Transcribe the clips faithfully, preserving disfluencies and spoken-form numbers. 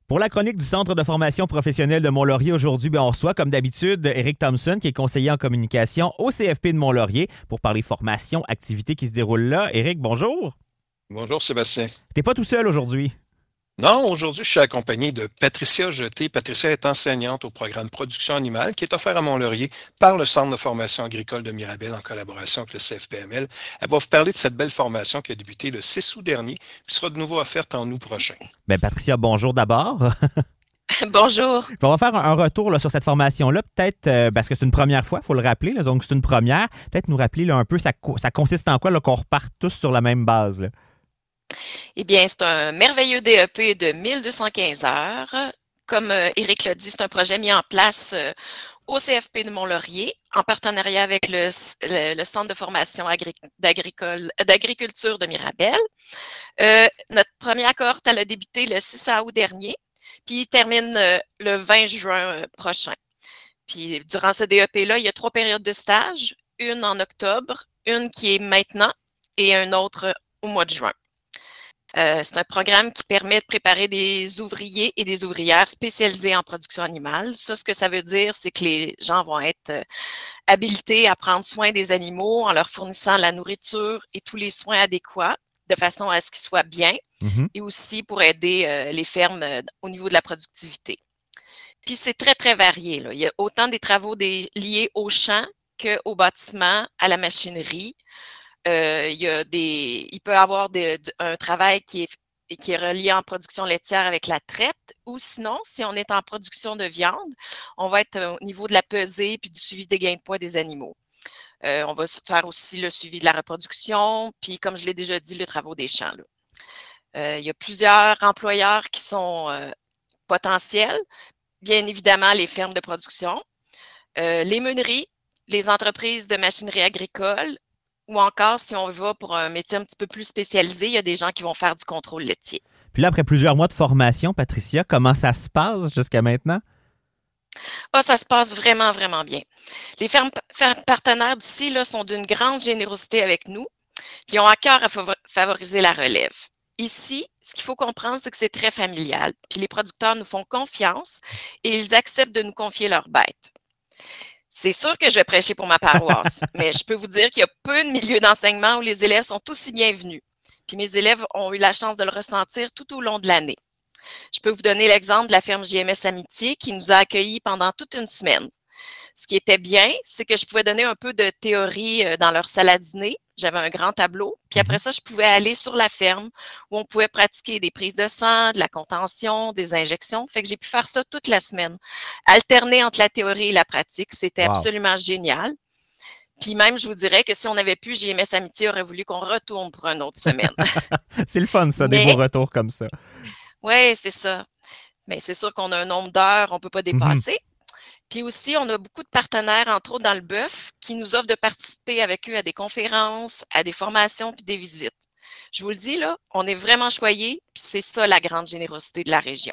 Pour la chronique du Centre de formation professionnelle de Mont-Laurier aujourd'hui, bien, on reçoit, comme d'habitude, Éric Thompson, qui est conseiller en communication au C F P de Mont-Laurier, pour parler formation, activités qui se déroulent là. Éric, bonjour. Bonjour Sébastien. T'es pas tout seul aujourd'hui. Non, aujourd'hui, je suis accompagné de Patricia Jeté. Patricia est enseignante au programme Production animale qui est offert à Mont-Laurier par le Centre de formation agricole de Mirabel en collaboration avec le C F P M L. Elle va vous parler de cette belle formation qui a débuté le six août dernier puis sera de nouveau offerte en août prochain. Bien, Patricia, bonjour d'abord. Bonjour. On va faire un retour là, sur cette formation-là, peut-être euh, parce que c'est une première fois, il faut le rappeler, là, donc c'est une première. Peut-être nous rappeler là, un peu, ça, ça consiste en quoi, là, qu'on reparte tous sur la même base, là. Eh bien, c'est un merveilleux D E P de mille deux cent quinze heures. Comme euh, Éric l'a dit, c'est un projet mis en place euh, au C F P de Mont-Laurier en partenariat avec le, le, le Centre de formation agri- d'agricole- d'agriculture de Mirabel. Euh, notre première cohorte, elle a débuté le six août dernier, puis il termine euh, le vingt juin prochain. Puis durant ce D E P-là, il y a trois périodes de stage, une en octobre, une qui est maintenant et un autre au mois de juin. Euh, c'est un programme qui permet de préparer des ouvriers et des ouvrières spécialisés en production animale. Ça, ce que ça veut dire, c'est que les gens vont être euh, habilités à prendre soin des animaux en leur fournissant la nourriture et tous les soins adéquats de façon à ce qu'ils soient bien Mm-hmm. et aussi pour aider euh, les fermes euh, au niveau de la productivité. Puis c'est très, très varié, là. Il y a autant des travaux des, liés au champ qu'au bâtiment, à la machinerie. Euh, il, y a des, il peut y avoir des, un travail qui est, qui est relié en production laitière avec la traite, ou sinon, si on est en production de viande, on va être au niveau de la pesée puis du suivi des gains de poids des animaux. Euh, on va faire aussi le suivi de la reproduction, puis comme je l'ai déjà dit, le travaux des champs, là. Euh, il y a plusieurs employeurs qui sont euh, potentiels. Bien évidemment, les fermes de production, euh, les meuneries, les entreprises de machinerie agricole, ou encore, si on va pour un métier un petit peu plus spécialisé, il y a des gens qui vont faire du contrôle laitier. Puis là, après plusieurs mois de formation, Patricia, comment ça se passe jusqu'à maintenant? Ah, ça se passe vraiment, vraiment bien. Les fermes, fermes partenaires d'ici là, sont d'une grande générosité avec nous, puis ils ont à cœur à favoriser la relève. Ici, ce qu'il faut comprendre, c'est que c'est très familial, puis les producteurs nous font confiance et ils acceptent de nous confier leurs bêtes. C'est sûr que je vais prêcher pour ma paroisse, mais je peux vous dire qu'il y a peu de milieux d'enseignement où les élèves sont aussi bienvenus. Puis mes élèves ont eu la chance de le ressentir tout au long de l'année. Je peux vous donner l'exemple de la ferme J M S Amitié qui nous a accueillis pendant toute une semaine. Ce qui était bien, c'est que je pouvais donner un peu de théorie dans leur salle à dîner. J'avais un grand tableau. Puis après ça, je pouvais aller sur la ferme où on pouvait pratiquer des prises de sang, de la contention, des injections. Fait que j'ai pu faire ça toute la semaine. Alterner entre la théorie et la pratique, c'était Wow. absolument génial. Puis même, je vous dirais que si on avait pu, J M S Amitié aurait voulu qu'on retourne pour une autre semaine. C'est le fun, ça, Mais, des beaux retours comme ça. Oui, c'est ça. Mais c'est sûr qu'on a un nombre d'heures, on ne peut pas dépasser. Mm-hmm. Puis aussi, on a beaucoup de partenaires, entre autres dans le bœuf, qui nous offrent de participer avec eux à des conférences, à des formations puis des visites. Je vous le dis, là, on est vraiment choyés, puis c'est ça la grande générosité de la région.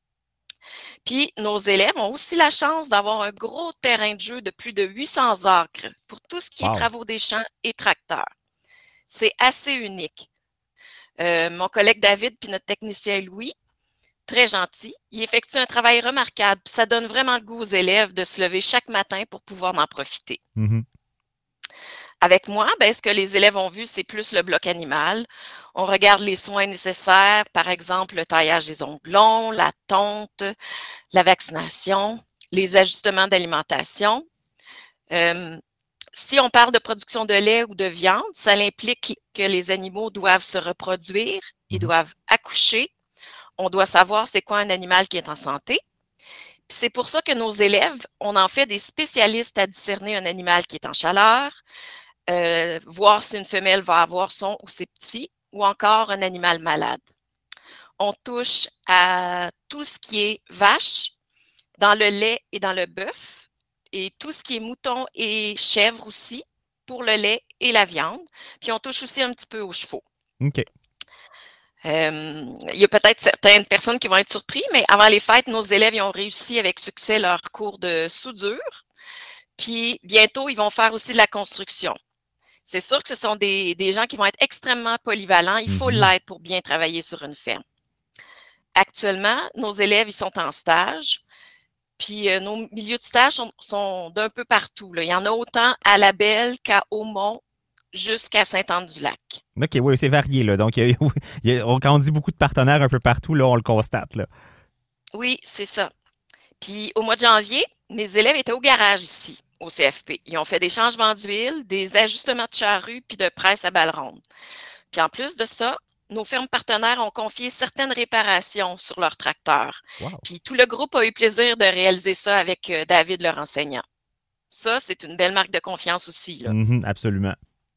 Puis nos élèves ont aussi la chance d'avoir un gros terrain de jeu de plus de huit cents acres pour tout ce qui wow. est travaux des champs et tracteurs. C'est assez unique. Euh, mon collègue David puis notre technicien Louis, très gentil. Il effectue un travail remarquable. Ça donne vraiment le goût aux élèves de se lever chaque matin pour pouvoir en profiter. Mm-hmm. Avec moi, ben, ce que les élèves ont vu, c'est plus le bloc animal. On regarde les soins nécessaires, par exemple le taillage des onglons, la tonte, la vaccination, les ajustements d'alimentation. Euh, si on parle de production de lait ou de viande, ça implique que les animaux doivent se reproduire, ils mm-hmm. doivent accoucher. On doit savoir c'est quoi un animal qui est en santé. Puis c'est pour ça que nos élèves, on en fait des spécialistes à discerner un animal qui est en chaleur, euh, voir si une femelle va avoir son ou ses petits, ou encore un animal malade. On touche à tout ce qui est vache, dans le lait et dans le bœuf, et tout ce qui est mouton et chèvre aussi, pour le lait et la viande. Puis on touche aussi un petit peu aux chevaux. OK. Euh, il y a peut-être certaines personnes qui vont être surpris, mais avant les fêtes, nos élèves ils ont réussi avec succès leur cours de soudure. Puis bientôt, ils vont faire aussi de la construction. C'est sûr que ce sont des, des gens qui vont être extrêmement polyvalents. Il faut mm-hmm. l'être pour bien travailler sur une ferme. actuellement, nos élèves, ils sont en stage. Puis euh, nos milieux de stage sont, sont d'un peu partout, là. Il y en a autant à Labelle qu'à Aumont jusqu'à Sainte-Anne-du-Lac. OK, oui, c'est varié, là. Donc, il y a, il y a, quand on dit beaucoup de partenaires un peu partout, là, on le constate, là. Oui, c'est ça. Puis au mois de janvier, mes élèves étaient au garage ici, au C F P. Ils ont fait des changements d'huile, des ajustements de charrue, puis de presse à balles rondes. Puis en plus de ça, nos fermes partenaires ont confié certaines réparations sur leurs tracteurs. Wow. Puis tout le groupe a eu plaisir de réaliser ça avec euh, David, leur enseignant. Ça, c'est une belle marque de confiance aussi, là. Mm-hmm, absolument.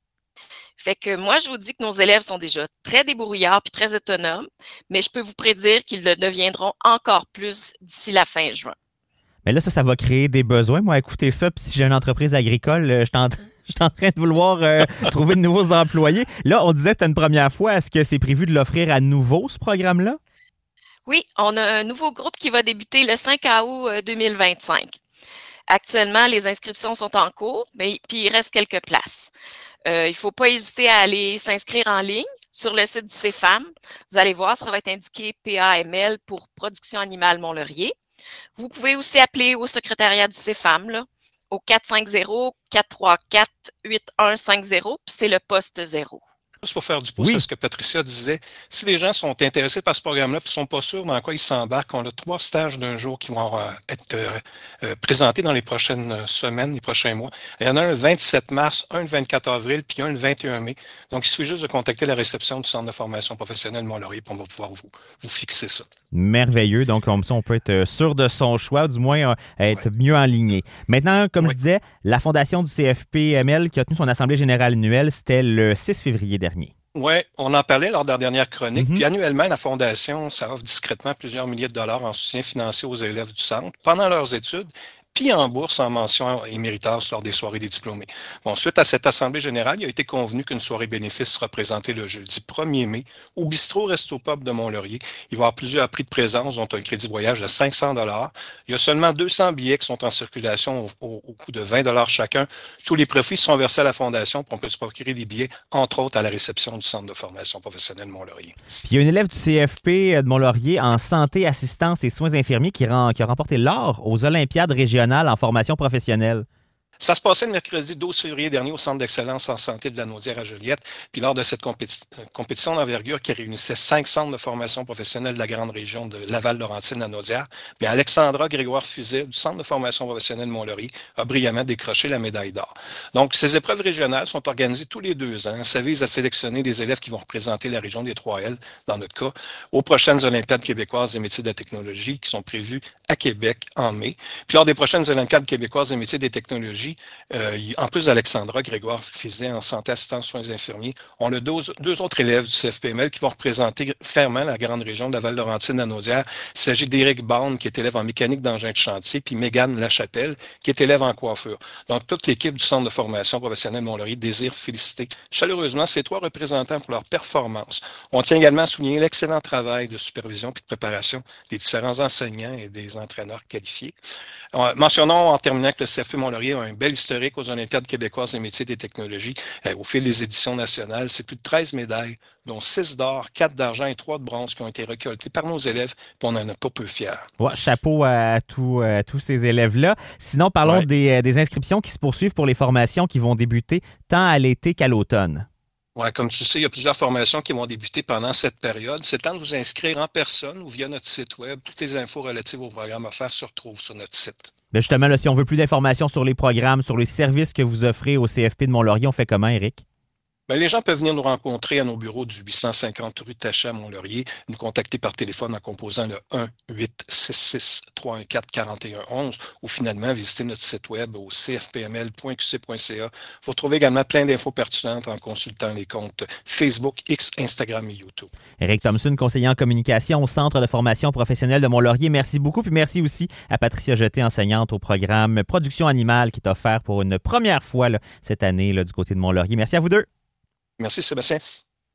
Fait que moi, je vous dis que nos élèves sont déjà très débrouillards puis très autonomes, mais je peux vous prédire qu'ils le deviendront encore plus d'ici la fin juin. Mais là, ça, ça va créer des besoins. Moi, écoutez ça, puis si j'ai une entreprise agricole, je suis en, je suis en train de vouloir euh, trouver de nouveaux employés. Là, on disait que c'était une première fois. Est-ce que c'est prévu de l'offrir à nouveau, ce programme-là? Oui, on a un nouveau groupe qui va débuter le cinq août deux mille vingt-cinq. Actuellement, les inscriptions sont en cours, mais puis il reste quelques places. Euh, il ne faut pas hésiter à aller s'inscrire en ligne sur le site du C F A M. Vous allez voir, ça va être indiqué P A M L pour Production animale Mont-Laurier. Vous pouvez aussi appeler au secrétariat du C F A M là, au quatre cinq zéro, quatre trois quatre, huit un cinq zéro, puis c'est le poste zéro. Juste pour faire du pouce Oui. à ce que Patricia disait, si les gens sont intéressés par ce programme-là et ne sont pas sûrs dans quoi ils s'embarquent, on a trois stages d'un jour qui vont euh, être euh, euh, présentés dans les prochaines semaines, les prochains mois. Il y en a un le vingt-sept mars, un le vingt-quatre avril, puis un le vingt et un mai. Donc, il suffit juste de contacter la réception du Centre de formation professionnelle Mont-Laurier pour on va pouvoir vous, vous fixer ça. Merveilleux. Donc, comme ça, on peut être sûr de son choix, du moins euh, être ouais. mieux aligné. Maintenant, comme ouais. je disais, la Fondation du C F P M L qui a tenu son Assemblée générale annuelle, c'était le six février dernier. Oui, on en parlait lors de la dernière chronique. Mm-hmm. Puis annuellement, la Fondation, ça offre discrètement plusieurs milliers de dollars en soutien financier aux élèves du centre pendant leurs études, puis en bourse en mention et méritage lors des soirées des diplômés. Bon, suite à cette Assemblée générale, il a été convenu qu'une soirée bénéfice sera présentée le jeudi premier mai au Bistrot Resto Pub de Mont-Laurier. Il va y avoir plusieurs prix de présence, dont un crédit voyage de cinq cents dollars. Il y a seulement deux cents billets qui sont en circulation au, au, au coût de vingt dollars chacun. Tous les profits sont versés à la Fondation pour qu'on puisse procurer des billets, entre autres à la réception du Centre de formation professionnelle Mont-Laurier. Puis il y a une élève du C F P de Mont-Laurier en santé, assistance et soins infirmiers qui, rend, qui a remporté l'or aux Olympiades régionales en formation professionnelle. Ça se passait le mercredi douze février dernier au Centre d'excellence en santé de la Naudière à Joliette. Puis lors de cette compéti- compétition d'envergure qui réunissait cinq centres de formation professionnelle de la grande région de Laval-Laurentine à Naudière, bien Alexandra Grégoire Fuzet du Centre de formation professionnelle Mont-Laurier a brillamment décroché la médaille d'or. Donc, ces épreuves régionales sont organisées tous les deux ans. Ça vise à sélectionner des élèves qui vont représenter la région des trois L, dans notre cas, aux prochaines Olympiades québécoises des métiers de la technologie qui sont prévues à Québec en mai. Puis lors des prochaines Olympiades québécoises des métiers des technologies, Euh, en plus d'Alexandra Grégoire Fizet en santé, assistance, soins infirmiers, on a deux, deux autres élèves du C F P M L qui vont représenter fièrement la grande région de la Val-Laurentine à Naudière. Il s'agit d'Éric Baum, qui est élève en mécanique d'engin de chantier, puis Mégane Lachapelle, qui est élève en coiffure. Donc, toute l'équipe du Centre de formation professionnelle Mont-Laurier désire féliciter chaleureusement ces trois représentants pour leur performance. On tient également à souligner l'excellent travail de supervision puis de préparation des différents enseignants et des entraîneurs qualifiés. Euh, mentionnons en terminant que le C F P Mont-Laurier a un bel historique aux Olympiades québécoises des métiers des technologies. Euh, au fil des éditions nationales, c'est plus de treize médailles, dont six d'or, quatre d'argent et trois de bronze qui ont été récoltées par nos élèves, puis on n'en est pas peu fiers. Ouais, chapeau à, tout, à tous ces élèves-là. Sinon, parlons ouais. des, des inscriptions qui se poursuivent pour les formations qui vont débuter tant à l'été qu'à l'automne. Oui, comme tu sais, il y a plusieurs formations qui vont débuter pendant cette période. C'est temps de vous inscrire en personne ou via notre site web. Toutes les infos relatives au programme offerts se retrouvent sur notre site. Bien justement, là, si on veut plus d'informations sur les programmes, sur les services que vous offrez au C F P de Mont-Laurier, on fait comment, Éric? Bien, les gens peuvent venir nous rencontrer à nos bureaux du huit cent cinquante rue Taché à Mont-Laurier, nous contacter par téléphone en composant le un huit six six trois un quatre quatre et un onze ou finalement visiter notre site web au c f p m l point q c point c a. Vous retrouvez également plein d'infos pertinentes en consultant les comptes Facebook, X, Instagram et YouTube. Éric Thompson, conseiller en communication au Centre de formation professionnelle de Mont-Laurier. Merci beaucoup. Puis merci aussi à Patricia Jeté, enseignante au programme Production animale qui est offert pour une première fois là, cette année là, du côté de Mont-Laurier. Merci à vous deux. Merci Sébastien.